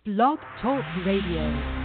Blog Talk Radio.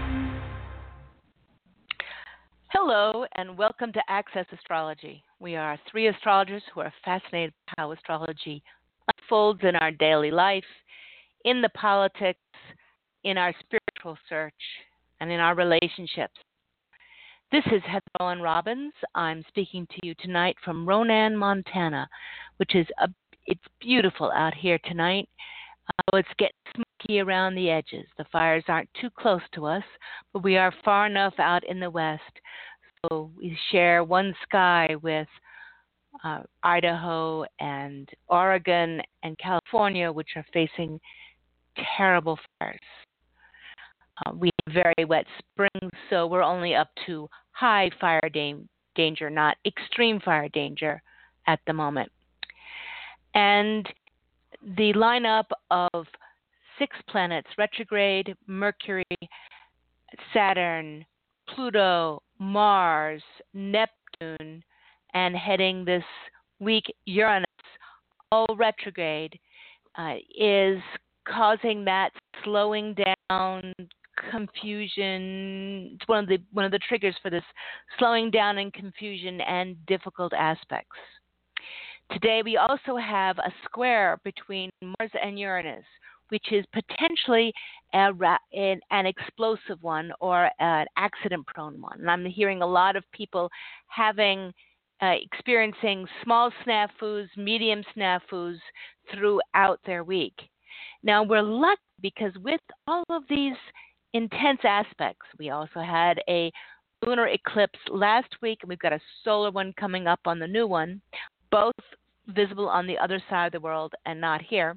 Hello, and welcome to Access Astrology. We are three astrologers who are fascinated by how astrology unfolds in our daily life, in the politics, in our spiritual search, and in our relationships. This is Heather Owen Robbins. I'm speaking to you tonight from Ronan, Montana, which is it's beautiful out here tonight. It's getting smoky around the edges. The fires aren't too close to us, but we are far enough out in the west. So we share one sky with Idaho and Oregon and California, which are facing terrible fires. We have very wet springs, so we're only up to high fire danger, not extreme fire danger at the moment. And the lineup of 6 planets retrograde: Mercury, Saturn, Pluto, Mars, Neptune, and heading this week Uranus, all retrograde, is causing that slowing down, confusion. It's one of the triggers for this slowing down and confusion and difficult aspects. Today we also have a square between Mars and Uranus, which is potentially an explosive one or an accident-prone one. And I'm hearing a lot of people experiencing small snafus, medium snafus throughout their week. Now, we're lucky because with all of these intense aspects, we also had a lunar eclipse last week, and we've got a solar one coming up on the new one, both visible on the other side of the world and not here.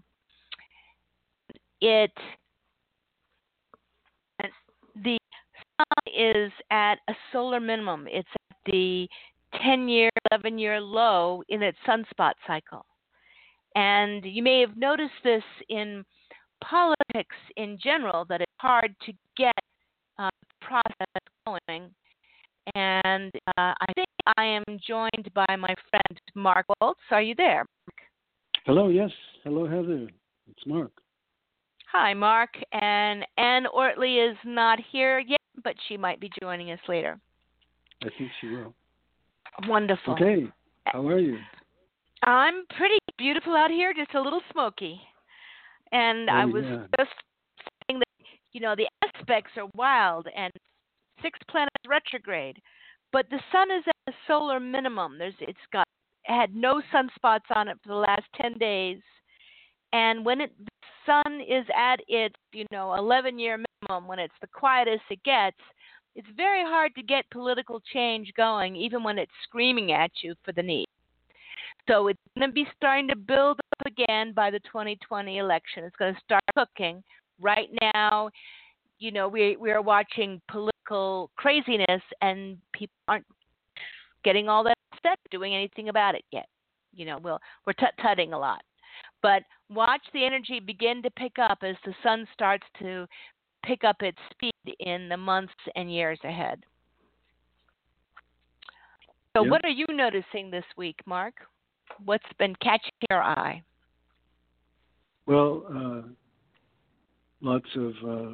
The sun is at a solar minimum. It's at the 10-year, 11-year low in its sunspot cycle. And you may have noticed this in politics in general, that it's hard to get the process going. And I think I am joined by my friend Mark Waltz. Are you there? Hello, yes. Hello, Heather. It's Mark. Hi, Mark. And Ann Ortley is not here yet, but she might be joining us later. I think she will. Wonderful. Okay. How are you? I'm pretty beautiful out here, just a little smoky. And I was just saying that, the aspects are wild and 6 planets retrograde, but the sun is at a solar minimum. It had no sunspots on it for the last 10 days. And when the sun is at its, 11-year minimum, when it's the quietest it gets, it's very hard to get political change going, even when it's screaming at you for the need. So it's going to be starting to build up again by the 2020 election. It's going to start cooking. Right now, we are watching political craziness, and people aren't getting all that upset, doing anything about it yet. We're tut-tutting a lot. But watch the energy begin to pick up as the sun starts to pick up its speed in the months and years ahead. So What are you noticing this week, Mark? What's been catching your eye? Well, lots of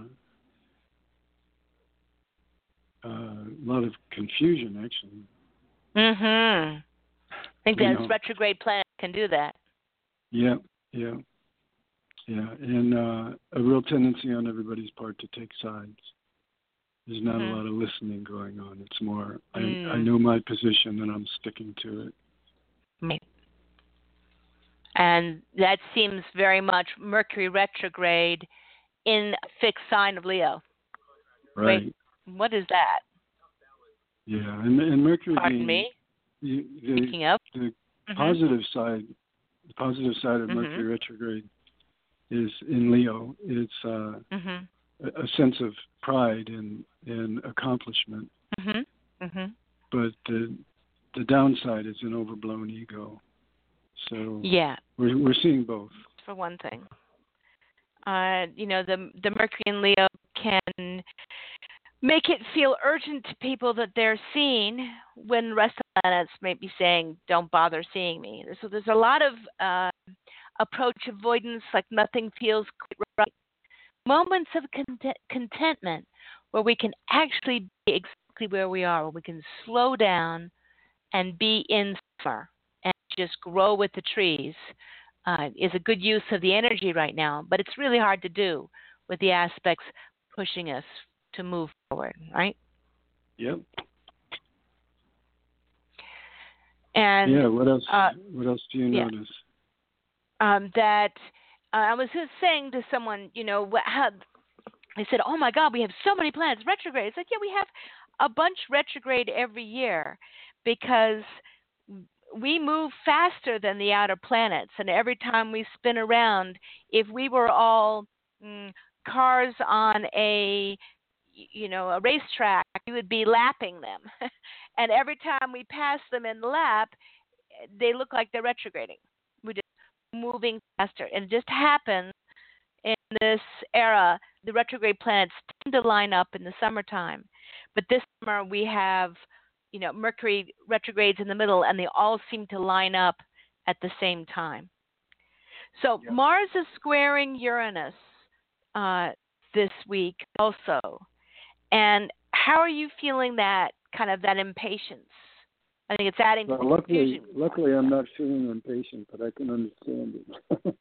lot of confusion, actually. Mm-hmm. I think that retrograde planet can do that. Yeah. And a real tendency on everybody's part to take sides. There's not a lot of listening going on. It's more, I know my position and I'm sticking to it. Right. And that seems very much Mercury retrograde in a fixed sign of Leo. Right. Wait, what is that? Yeah, and Mercury. Pardon me? Speaking of? The positive side of Mercury retrograde is in Leo. It's a sense of pride and accomplishment. But the downside is an overblown ego. So we're seeing both. For one thing, the Mercury in Leo can make it feel urgent to people that they're seen when the rest of the planets may be saying, "Don't bother seeing me." So there's a lot of approach avoidance, like nothing feels quite right. moments of contentment where we can actually be exactly where we are, where we can slow down and be in summer and just grow with the trees, is a good use of the energy right now. But it's really hard to do with the aspects pushing us to move forward, right? Yep. And yeah. What else? What else do you notice? That I was just saying to someone, how I said, "Oh my God, we have so many planets retrograde." It's like, yeah, we have a bunch retrograde every year because we move faster than the outer planets, and every time we spin around, if we were all cars on a racetrack, we would be lapping them. And every time we pass them in the lap, they look like they're retrograding. We're just moving faster. And it just happens in this era, the retrograde planets tend to line up in the summertime. But this summer we have, Mercury retrogrades in the middle, and they all seem to line up at the same time. So yep. Mars is squaring Uranus this week also. And how are you feeling that impatience? I think it's adding to the confusion. Luckily, I'm not feeling impatient, but I can understand it.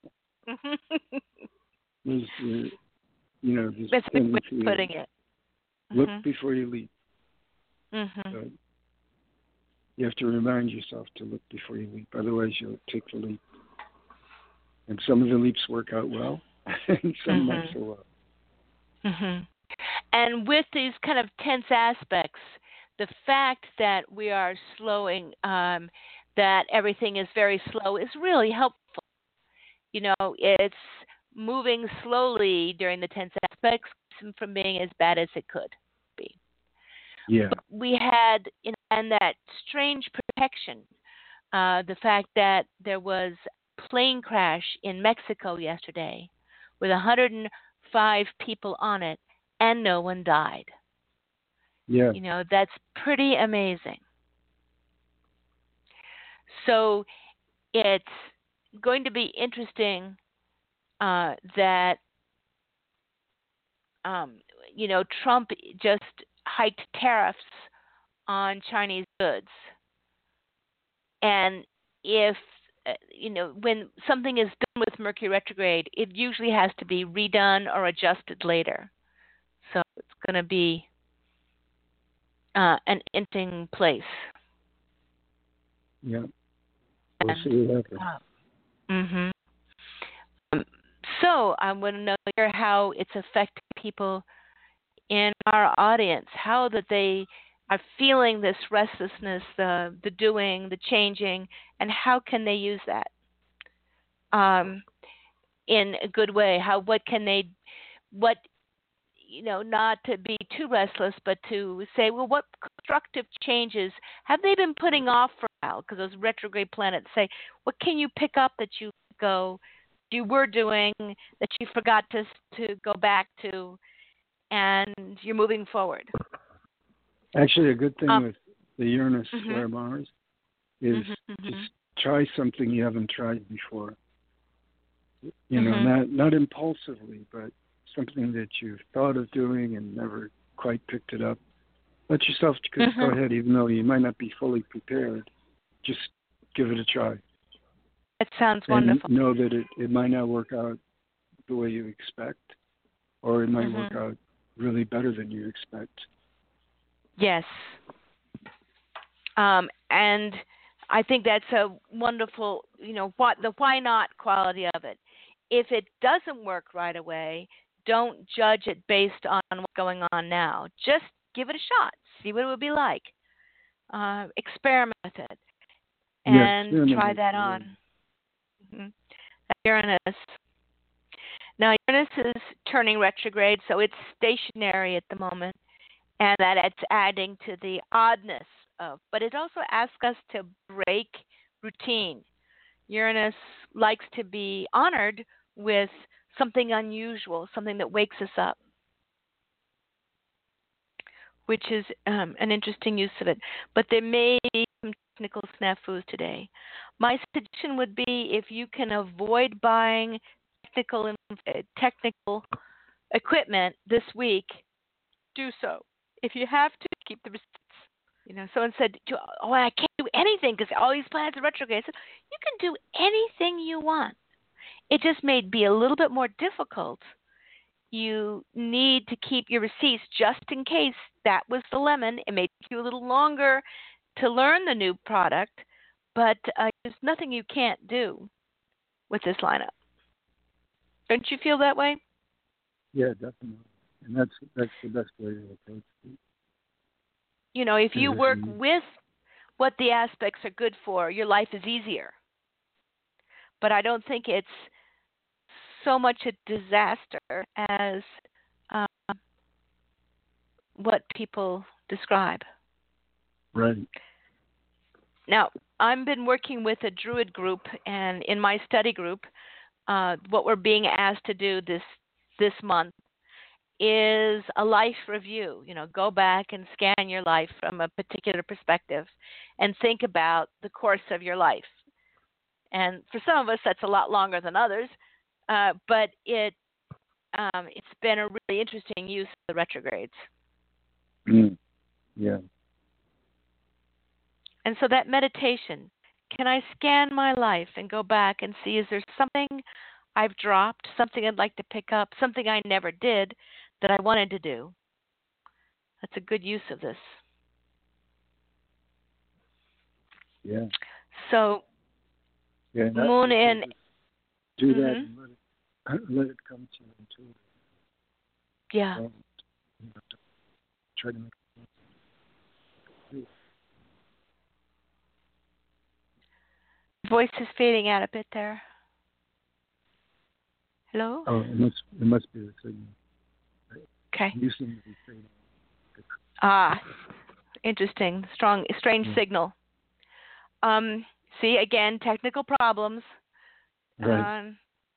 That's a good way of putting it. Look before you leap. Mm-hmm. So you have to remind yourself to look before you leap. Otherwise, you'll take the leap. And some of the leaps work out well, and some not so well. Mm-hmm. And with these kind of tense aspects, the fact that we are slowing, that everything is very slow, is really helpful. It's moving slowly during the tense aspects from being as bad as it could be. Yeah. But we had, and that strange protection, the fact that there was a plane crash in Mexico yesterday with 105 people on it, and no one died. Yeah. That's pretty amazing. So it's going to be interesting that, Trump just hiked tariffs on Chinese goods. And if, when something is done with Mercury retrograde, it usually has to be redone or adjusted later. So it's going to be an interesting place. Yeah. We'll see what happens. So I want to know how it's affecting people in our audience, how that they are feeling this restlessness, the doing, the changing, and how can they use that in a good way? Not to be too restless, but to say, well, what constructive changes have they been putting off for a while? Because those retrograde planets say, what can you pick up that you were doing, that you forgot to go back to, and you're moving forward? Actually, a good thing with the Uranus square Mars is just try something you haven't tried before. Not impulsively, but something that you've thought of doing and never quite picked it up. Let yourself just go ahead, even though you might not be fully prepared. Just give it a try. It sounds wonderful. And know that it might not work out the way you expect, or it might work out really better than you expect. Yes. And I think that's a wonderful, the why not quality of it. If it doesn't work right away, don't judge it based on what's going on now. Just give it a shot. See what it would be like. Experiment with it. And try that on. Uranus. Now, Uranus is turning retrograde, so it's stationary at the moment. And that it's adding to the oddness of. But it also asks us to break routine. Uranus likes to be honored with something unusual, something that wakes us up, which is an interesting use of it. But there may be some technical snafus today. My suggestion would be, if you can avoid buying technical equipment this week, do so. If you have to, keep the receipts. Someone said, "Oh, I can't do anything because all these planets are retrograde." I said, "You can do anything you want. It just may be a little bit more difficult. You need to keep your receipts just in case that was the lemon. It may take you a little longer to learn the new product, but there's nothing you can't do with this lineup. Don't you feel that way?" Yeah, definitely. And that's the best way to approach it. If you work with what the aspects are good for, your life is easier. But I don't think it's so much a disaster as what people describe. Right. Now, I've been working with a Druid group, and in my study group, what we're being asked to do this month is a life review. Go back and scan your life from a particular perspective and think about the course of your life. And for some of us, that's a lot longer than others, but it's been a really interesting use of the retrogrades. Yeah. And so that meditation, can I scan my life and go back and see, is there something I've dropped, something I'd like to pick up, something I never did that I wanted to do? That's a good use of this. Yeah. So, moon in. Do that and let it come to you intuitively. Yeah. You have to try to make it. Voice is fading out a bit there. Hello? Oh, it must be the signal. Okay. You seem to be fading. Interesting. Strange signal. See, again, technical problems. Right.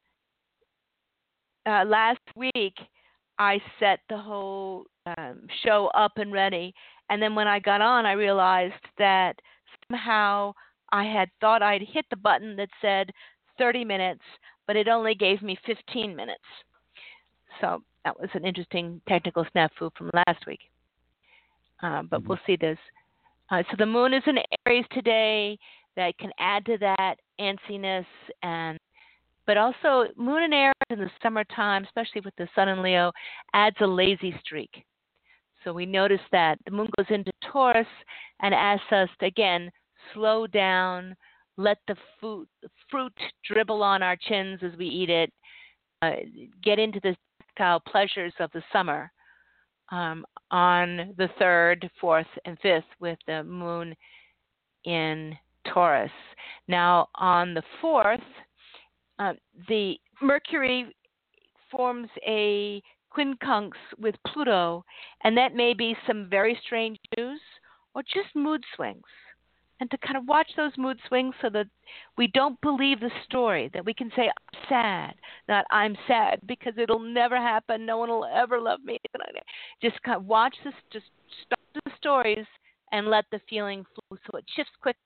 Last week, I set the whole show up and ready, and then when I got on, I realized that somehow I had thought I'd hit the button that said 30 minutes, but it only gave me 15 minutes. So that was an interesting technical snafu from last week. But we'll see this. So the moon is in Aries today. That can add to that antsiness, but also moon in Aries in the summertime, especially with the sun in Leo, adds a lazy streak. So we notice that the moon goes into Taurus and asks us to, again, slow down, let the fruit dribble on our chins as we eat it, get into the tactile pleasures of the summer on the 3rd, 4th, and 5th with the moon in Taurus. Now, on the 4th, the Mercury forms a quincunx with Pluto, and that may be some very strange news or just mood swings. And to kind of watch those mood swings so that we don't believe the story, that we can say, I'm sad, not I'm sad, because it'll never happen. No one will ever love me. Just kind of watch this, just stop the stories and let the feeling flow so it shifts quickly.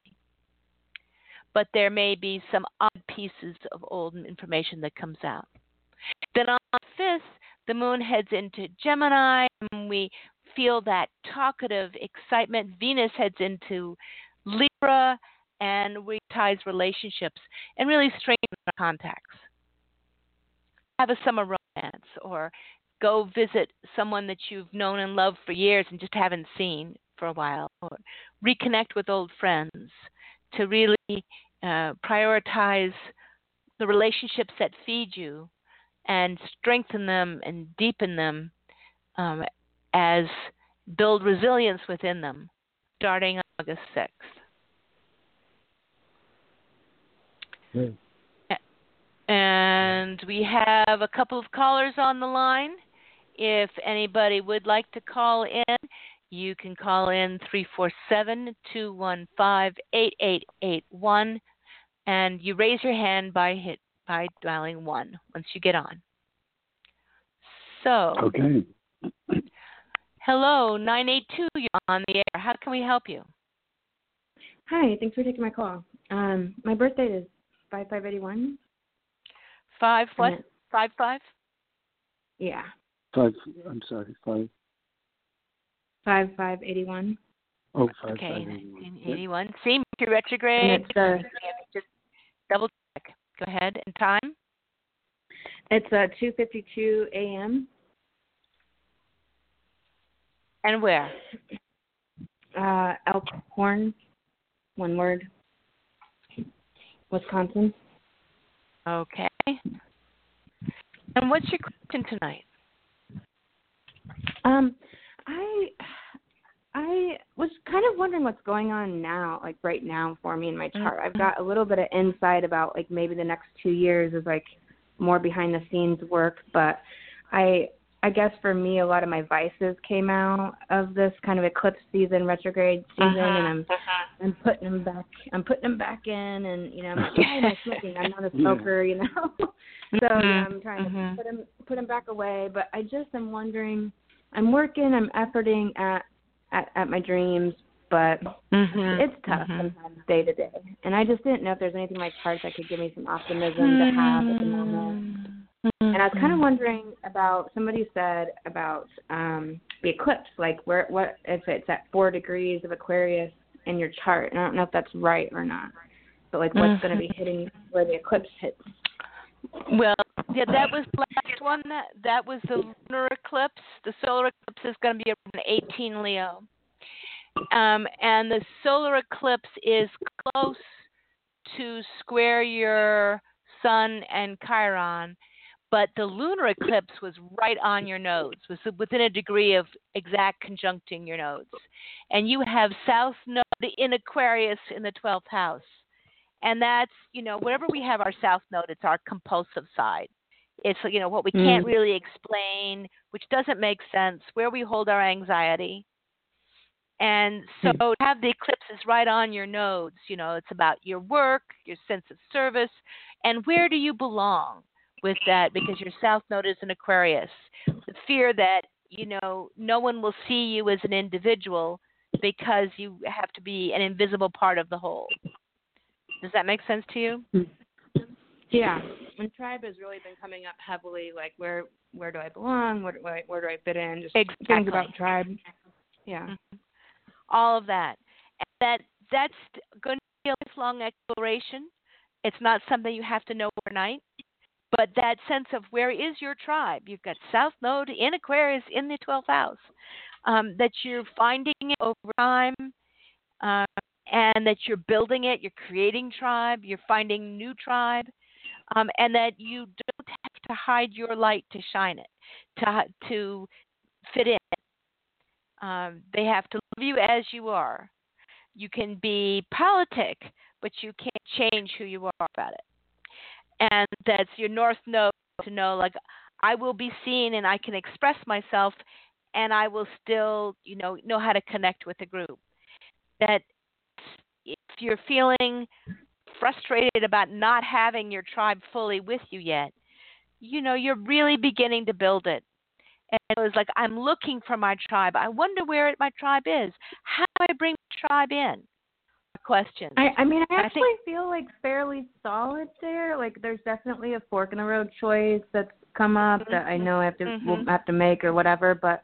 But there may be some odd pieces of old information that comes out. Then on the 5th, the moon heads into Gemini, and we feel that talkative excitement. Venus heads into Libra, and we ties relationships and really strengthen our contacts. Have a summer romance, or go visit someone that you've known and loved for years and just haven't seen for a while, or reconnect with old friends to really prioritize the relationships that feed you and strengthen them and deepen them as build resilience within them starting on August 6th. Good. And we have a couple of callers on the line. If anybody would like to call in, you can call in 347-215-8881, and you raise your hand by dialing 1 once you get on. So, okay. Hello, 982, you're on the air. How can we help you? Hi, thanks for taking my call. My birthday is 5581. 5 what? 55? Yeah. 5. I'm sorry. 5. 5581. Oh, 5. Okay, 581. 81. See, Mercury retrograde. And it's Just double check. Go ahead. And time? it's 2:52 a.m. And where? Elkhorn, one word, Wisconsin. Okay. And what's your question tonight? I was kind of wondering what's going on now, like right now for me in my chart. I've got a little bit of insight about like maybe the next 2 years is like more behind the scenes work, but I guess for me a lot of my vices came out of this kind of eclipse season, retrograde season, and I'm putting them back. I'm putting them back in, and you know, I'm like, why am I smoking? I'm not a smoker, you know. So yeah, I'm trying to put them back away, but I just am wondering. I'm working. I'm efforting at my dreams, but it's tough sometimes day to day. And I just didn't know if there's anything in my chart that could give me some optimism to have at the moment. And I was kind of wondering about, somebody said about the eclipse, like what if it's at 4 degrees of Aquarius in your chart. And I don't know if that's right or not, but like what's going to be hitting where the eclipse hits. Well, yeah, that was the last one. That was the lunar eclipse. The solar eclipse is going to be around 18 Leo. And the solar eclipse is close to square your sun and Chiron, but the lunar eclipse was right on your nodes, was within a degree of exact conjuncting your nodes. And you have South Node in Aquarius in the 12th house. And that's, you know, wherever we have our South Node, it's our compulsive side. It's, you know, what we can't really explain, which doesn't make sense, where we hold our anxiety. And so to have the eclipses right on your nodes, you know, it's about your work, your sense of service, and where do you belong with that, because your South Node is in Aquarius. The fear that, you know, no one will see you as an individual because you have to be an invisible part of the whole. Does that make sense to you? Yeah. And tribe has really been coming up heavily, like where do I belong? Where do I fit in? Just things about tribe. Yeah. All of that. And that's going to be a lifelong exploration. It's not something you have to know overnight. But that sense of where is your tribe? You've got South Node in Aquarius in the 12th house. That you're finding it over time. And that you're building it, you're creating tribe, you're finding new tribe, and that you don't have to hide your light to shine it, to fit in. They have to love you as you are. You can be politic, but you can't change who you are about it. And that's your North Node to know, like, I will be seen and I can express myself, and I will still, you know how to connect with the group. That if you're feeling frustrated about not having your tribe fully with you yet, you know, you're really beginning to build it. And it was like, I'm looking for my tribe. I wonder where my tribe is. How do I bring my tribe in? Questions. I mean, I actually feel like fairly solid there. Like there's definitely a fork in the road choice that's come up that I know we'll have to make or whatever, but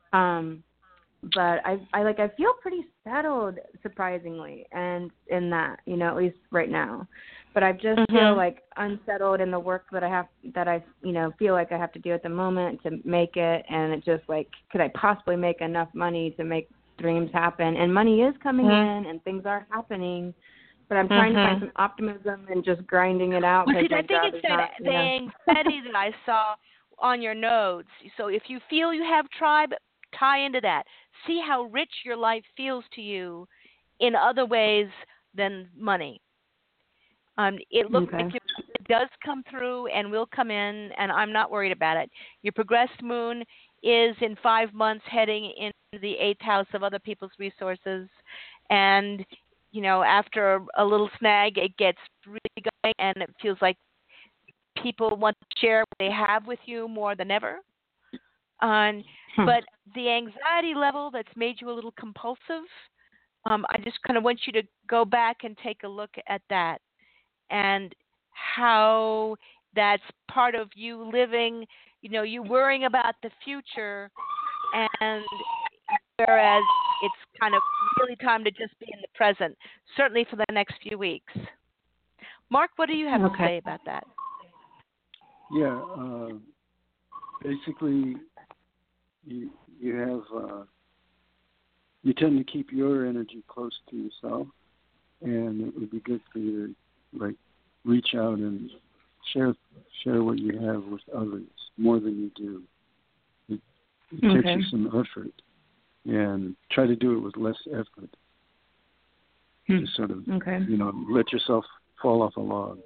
I feel pretty settled, surprisingly, and in that, you know, at least right now. But I just feel like unsettled in the work that I feel like I have to do at the moment to make it, and it's just like, could I possibly make enough money to make dreams happen? And money is coming in, and things are happening, but I'm trying to find some optimism and just grinding it out. Well, I think it's the anxiety that I saw on your nodes. So if you feel you have tribe, tie into that. See how rich your life feels to you in other ways than money. It looks like it does come through and will come in, and I'm not worried about it. Your progressed moon is in 5 months heading into the 8th house of other people's resources. And, you know, after a little snag, it gets really going, and it feels like people want to share what they have with you more than ever. But the anxiety level that's made you a little compulsive, I just kind of want you to go back and take a look at that and how that's part of you living you worrying about the future, and whereas it's kind of really time to just be in the present, certainly for the next few weeks. Mark, what do you have to say about that? Yeah, basically, you have you tend to keep your energy close to yourself, and it would be good for you to reach out and share what you have with others more than you do. It takes you some effort, and try to do it with less effort. Just sort of let yourself fall off a log,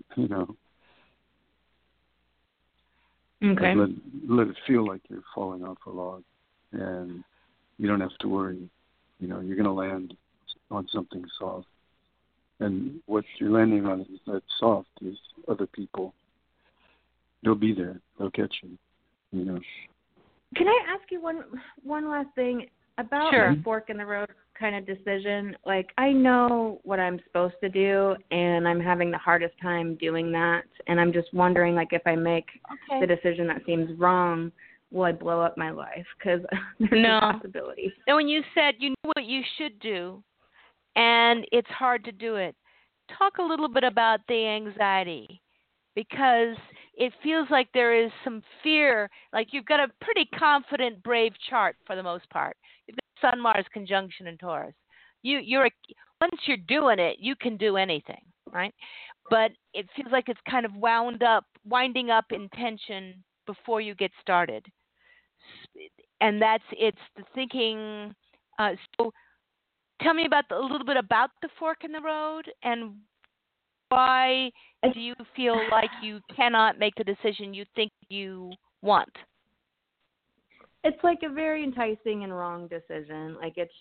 Okay. Let it feel like you're falling off a log, and you don't have to worry. You're going to land on something soft, and what you're landing on is that soft is other people. They'll be there. They'll catch you. Can I ask you one last thing about the fork in the road kind of decision? Like, I know what I'm supposed to do, and I'm having the hardest time doing that. And I'm just wondering, if I make the decision that seems wrong, will I blow up my life? Because there's a possibility. And when you said you know what you should do, and it's hard to do it, talk a little bit about the anxiety, because it feels like there is some fear. Like, you've got a pretty confident, brave chart for the most part. You've got Sun-Mars conjunction in Taurus. Once you're doing it, you can do anything, right? But it feels like it's kind of winding up in tension before you get started. And it's the thinking. So tell me a little bit about the fork in the road, and why do you feel like you cannot make the decision you think you want? It's like a very enticing and wrong decision.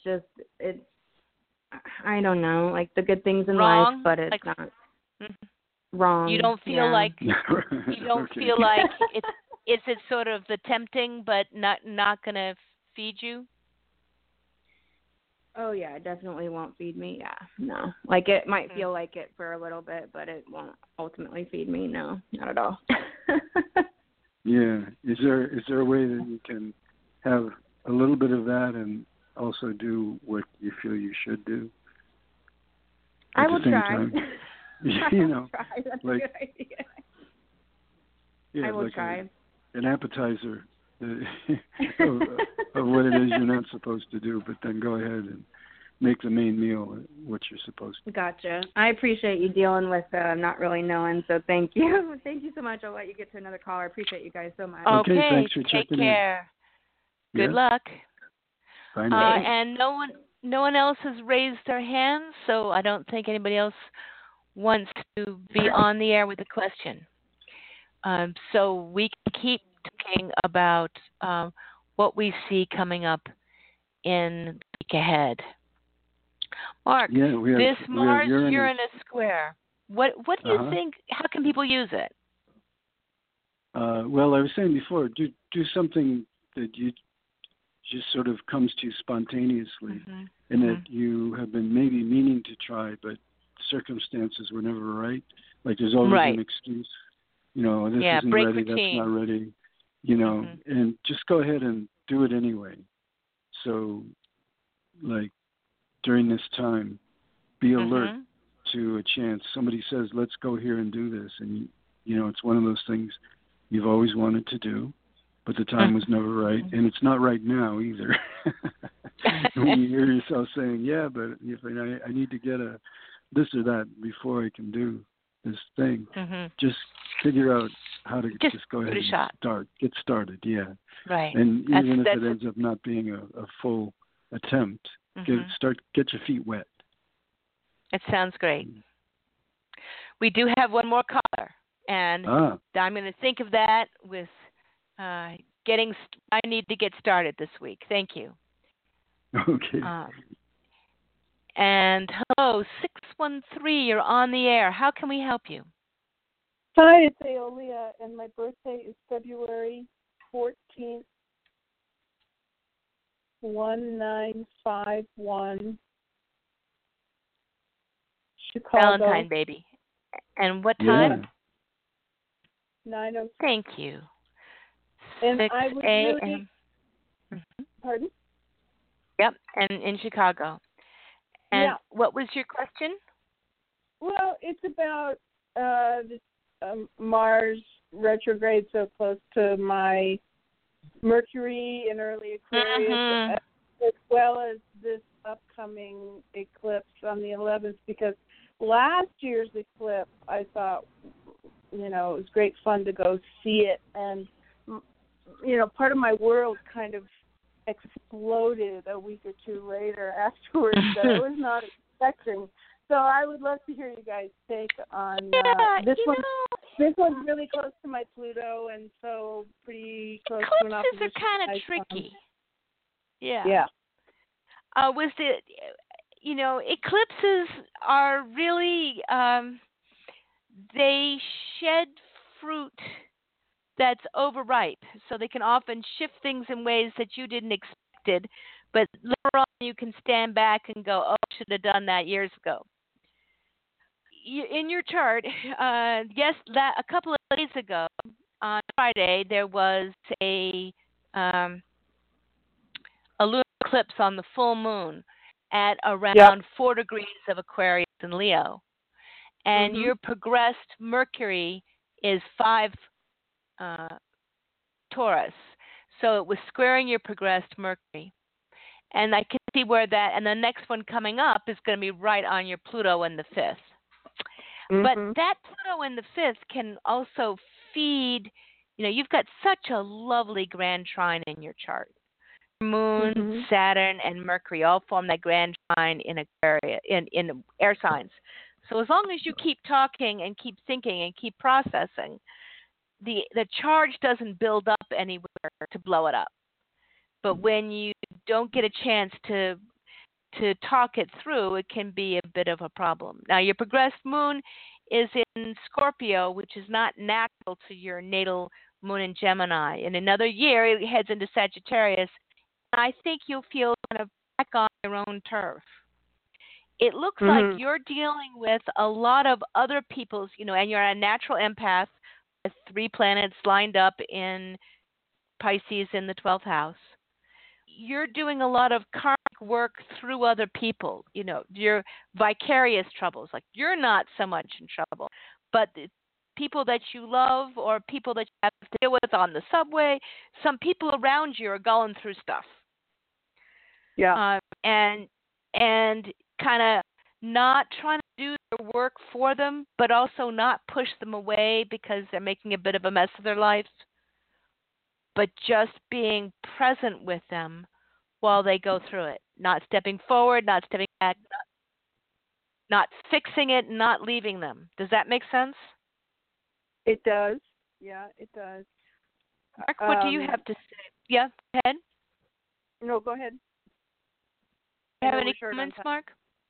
I don't know, the good things in life, but it's not wrong. You don't feel like feel like it's sort of the tempting, but not going to feed you? Oh, yeah, it definitely won't feed me. Yeah, no. It might feel like it for a little bit, but it won't ultimately feed me. No, not at all. Yeah. Is there a way that you can have a little bit of that and also do what you feel you should do? I will try. I will try. That's a good idea. Yeah, I will try. An appetizer of what it is you're not supposed to do, but then go ahead and make the main meal what you're supposed to. Gotcha. I appreciate you dealing with not really knowing, so thank you. Thank you so much. I'll let you get to another caller. I appreciate you guys so much. Okay, thanks for take checking care. in. Good luck. Bye now. And no one else has raised their hands, so I don't think anybody else wants to be on the air with a question. So we can keep talking about what we see coming up in the week ahead. Mark, this Mars-Uranus square, what do you think? How can people use it? Well, I was saying before, do something that you just sort of comes to you spontaneously, and that you have been maybe meaning to try, but circumstances were never right. Like, there's always an excuse. This isn't ready, that's not ready. And just go ahead and do it anyway. So, during this time, be alert to a chance. Somebody says, let's go here and do this. And, it's one of those things you've always wanted to do, but the time was never right. And it's not right now either. When you hear yourself saying, yeah, but if I need to get a this or that before I can do this thing, just figure out how to just go ahead and get started. Yeah. Right. And even if it ends up not being a full attempt, get your feet wet. It sounds great. We do have one more caller, and I'm going to think of that with I need to get started this week. Thank you. Okay. And hello, 613, you're on the air. How can we help you? Hi, it's Aeolia, and my birthday is February 14th, 1951, Chicago. Valentine, baby. And what time? 9:06. Thank you. And 6 I would a.m. really, pardon? Yep, and in Chicago. And Yeah. what was your question? Well, it's about this Mars retrograde so close to my Mercury in early Aquarius, as well as this upcoming eclipse on the 11th, because last year's eclipse, I thought, it was great fun to go see it. And, part of my world kind of exploded a week or two later afterwards that I was not expecting. So I would love to hear you guys' take on this one. This one's really close to my Pluto, and so pretty close to an opposition. Eclipses are kind of tricky. Yeah. Yeah. Eclipses are really, they shed fruit that's overripe, so they can often shift things in ways that you didn't expect, but later on you can stand back and go, oh, I should have done that years ago. In your chart, yes, a couple of days ago, on Friday, there was a lunar eclipse on the full moon at around 4 degrees of Aquarius in Leo. And your progressed Mercury is 5 Taurus. So it was squaring your progressed Mercury. And I can see where that, and the next one coming up is going to be right on your Pluto in the 5th. But that Pluto in the 5th can also feed, you've got such a lovely grand trine in your chart. Moon, Saturn, and Mercury all form that grand trine in Aquarius, in air signs. So as long as you keep talking and keep thinking and keep processing, the charge doesn't build up anywhere to blow it up. But when you don't get a chance to talk it through, it can be a bit of a problem. Now, your progressed moon is in Scorpio, which is not natural to your natal moon in Gemini. In another year, it heads into Sagittarius. I think you'll feel kind of back on your own turf. It looks like you're dealing with a lot of other people's, and you're a natural empath with 3 planets lined up in Pisces in the 12th house. You're doing a lot of karmic work through other people, your vicarious troubles. Like, you're not so much in trouble, but the people that you love or people that you have to deal with on the subway, some people around you are going through stuff. Yeah. And kind of not trying to do their work for them, but also not push them away because they're making a bit of a mess of their life, but just being present with them while they go through it, not stepping forward, not stepping back, not fixing it, not leaving them. Does that make sense? It does. Yeah, it does. Mark, what do you have to say? Yeah, go ahead. No, go ahead. Do you have any comments, Mark?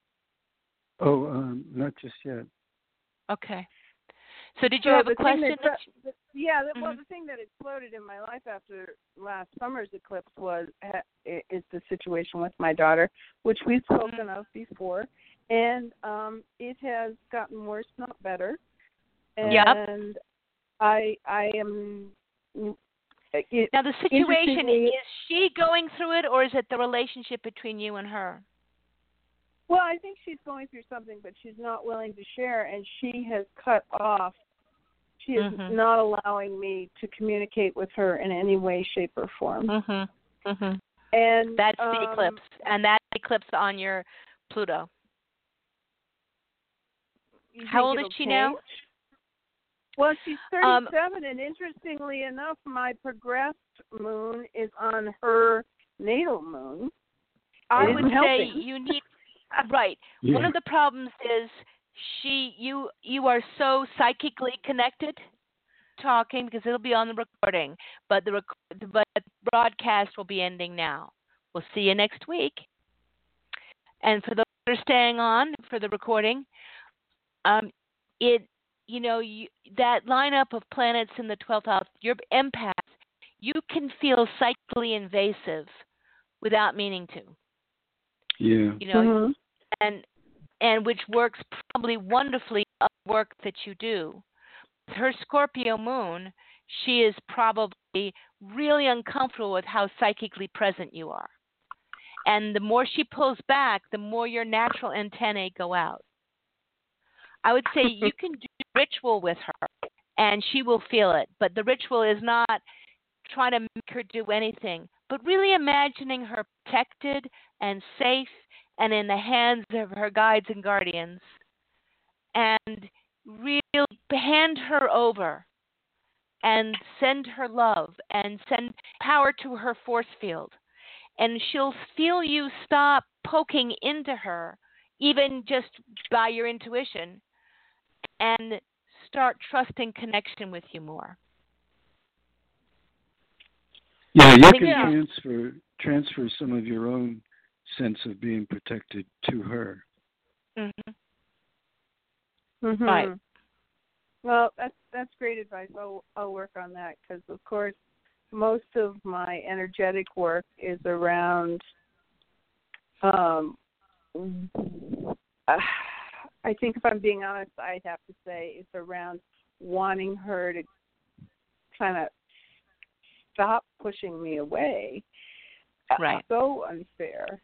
Oh, not just yet. Okay. So did you have a question? Well, the thing that exploded in my life after last summer's eclipse is the situation with my daughter, which we've spoken of before, and it has gotten worse, not better. And I am. Now the situation, is she going through it, or is it the relationship between you and her? Well, I think she's going through something, but she's not willing to share, and she has cut off. She is not allowing me to communicate with her in any way, shape, or form. And that's the eclipse, and that eclipse on your Pluto. How old is she now? Well, she's 37, and interestingly enough, my progressed moon is on her natal moon. I would say you need right. Yeah. One of the problems is you are so psychically connected, talking because it'll be on the recording, but the broadcast will be ending now. We'll see you next week. And for those that are staying on for the recording, that lineup of planets in the 12th house, your empath, you can feel psychically invasive without meaning to. Yeah. And which works probably wonderfully on the work that you do. With her Scorpio moon, she is probably really uncomfortable with how psychically present you are. And the more she pulls back, the more your natural antennae go out. I would say you can do ritual with her, and she will feel it. But the ritual is not trying to make her do anything, but really imagining her protected and safe and in the hands of her guides and guardians. And really hand her over and send her love and send power to her force field. And she'll feel you stop poking into her, even just by your intuition, and start trusting connection with you more. Yeah, you can transfer some of your own sense of being protected to her. Mm-hmm. Mm-hmm. Right. Well, that's great advice. I'll work on that because, of course, most of my energetic work is around. I think if I'm being honest, I'd have to say it's around wanting her to kind of stop pushing me away. Right. So unfair.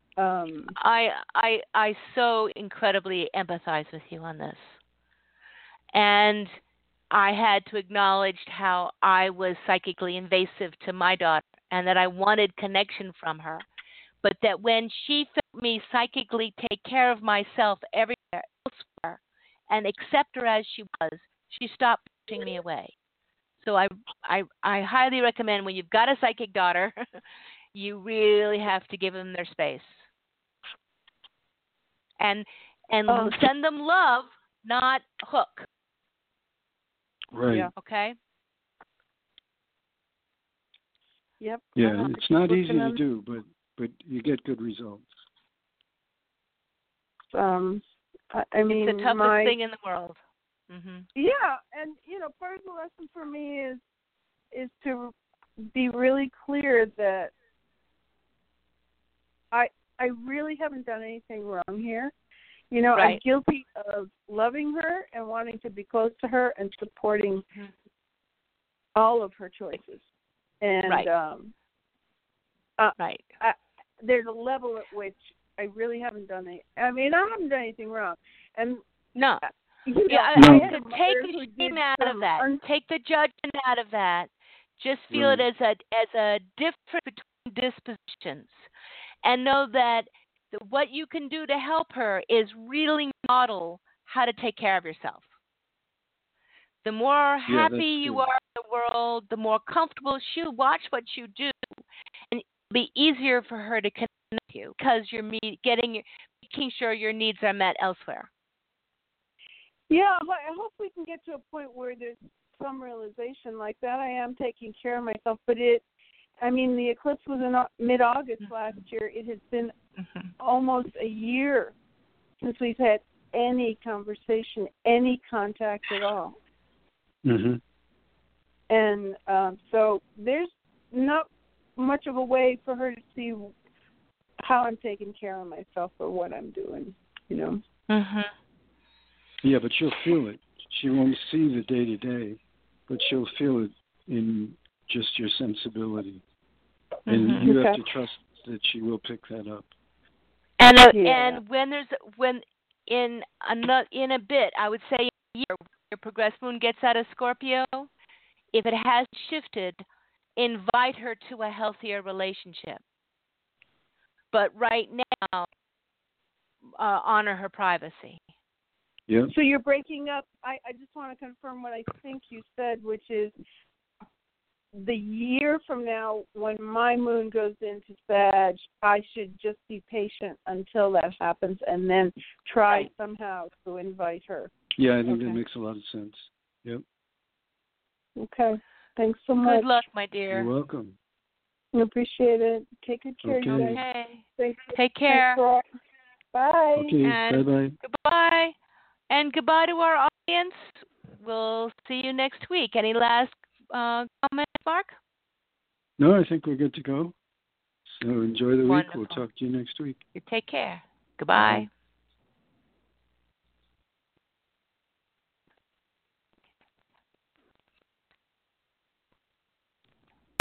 I so incredibly empathize with you on this. And I had to acknowledge how I was psychically invasive to my daughter and that I wanted connection from her. But that when she felt me psychically take care of myself everywhere elsewhere and accept her as she was, she stopped pushing me away. So I highly recommend when you've got a psychic daughter, you really have to give them their space. And send them love, not hook. Right. Yeah. Okay? Yep. Yeah, it's not easy to do, but you get good results. I mean, it's the toughest thing in the world. Mm-hmm. Yeah, and part of the lesson for me is to be really clear that I really haven't done anything wrong here. Right. I'm guilty of loving her and wanting to be close to her and supporting all of her choices. And right. Right. There's a level at which I really haven't done it. I mean, I haven't done anything wrong. And no. I had to take the shame out of that. Take the judgment out of that. Just feel it as a difference between dispositions, and know that what you can do to help her is really model how to take care of yourself. The more happy you are in the world, the more comfortable she'll watch what you do, and it'll be easier for her to connect with you because you're making sure your needs are met elsewhere. Yeah, I hope we can get to a point where there's some realization like that. I am taking care of myself, but the eclipse was in mid-August last year. It has been almost a year since we've had any conversation, any contact at all. Mm-hmm. And so there's not much of a way for her to see how I'm taking care of myself or what I'm doing, Mm-hmm. Yeah, but she'll feel it. She won't see the day-to-day, but she'll feel it in just your sensibility. And you have to trust that she will pick that up. And when in a bit, I would say a year, your progressed moon gets out of Scorpio, if it has shifted, invite her to a healthier relationship. But right now, honor her privacy. Yeah. So you're breaking up. I just want to confirm what I think you said, which is the year from now, when my moon goes into Sag, I should just be patient until that happens and then try somehow to invite her. Yeah, I think that makes a lot of sense. Yep. Okay. Thanks so much. Good luck, my dear. You're welcome. I appreciate it. Take good care, you guys. Okay. Thanks. Take care. Bye. Okay, and bye-bye. Goodbye. And goodbye to our audience. We'll see you next week. Any last comments, Mark? No, I think we're good to go. So enjoy the week. Wonderful. We'll talk to you next week. You take care. Goodbye. Bye.